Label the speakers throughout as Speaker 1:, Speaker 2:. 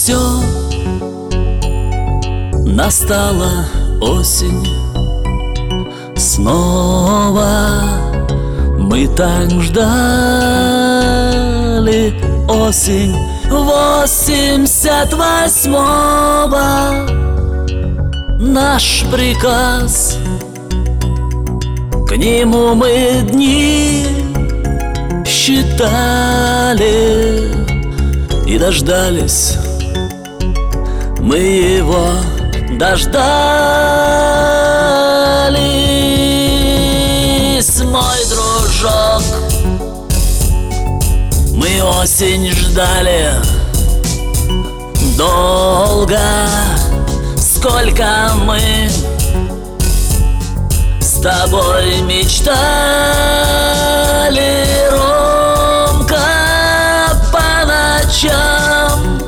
Speaker 1: все, настала осень. Снова мы так ждали осень 88-го. Наш приказ, к нему мы дни считали и дождались. Мы его дождались, мой дружок. Мы осень ждали долго, сколько мы с тобой мечтали, Ромка, по ночам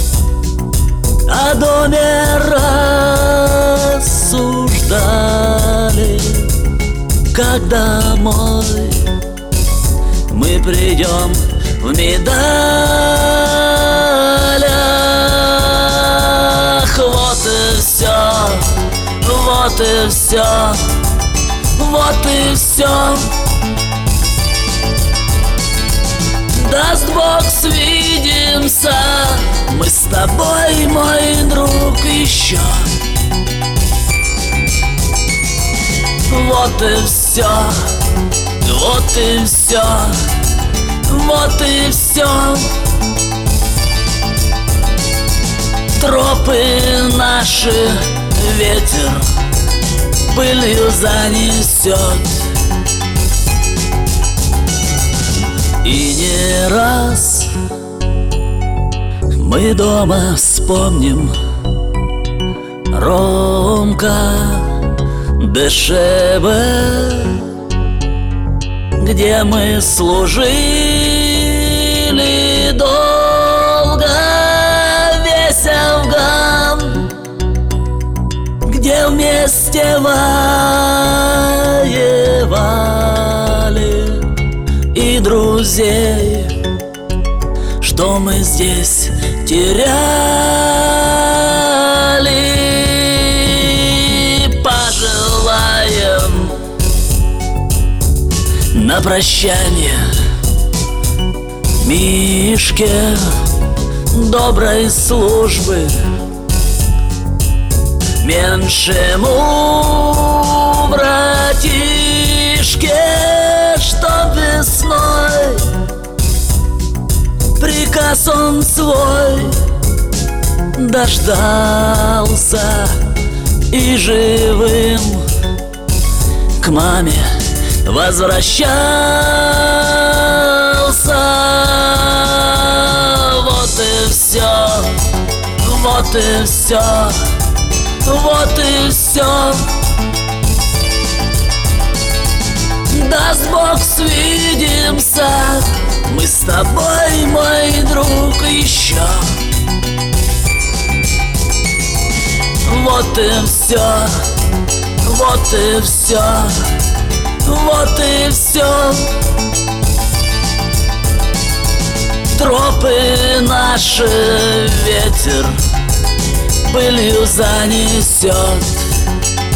Speaker 1: о доме рассуждали. Как домой мы придем в медалях. Вот и все, вот и все, вот и все. Даст Бог, свидимся мы с тобой, мой друг, еще. Вот и все, вот и все, вот и все. Тропы наши ветер пылью занесет. И не раз мы дома вспомним, Ромка, ДШБ, где мы служили долго весь Афган, где вместе воевали, и друзей, что мы здесь теряли. Пожелаем на прощание Мишке доброй службы, меньшему братишке, что весной приказ он свой дождался и живым к маме возвращался. Вот и все, вот и все, вот и все. Даст Бог, свидимся мы с тобой, мой друг, еще. Вот и все, вот и все, вот и все. Тропы наши ветер пылью занесет.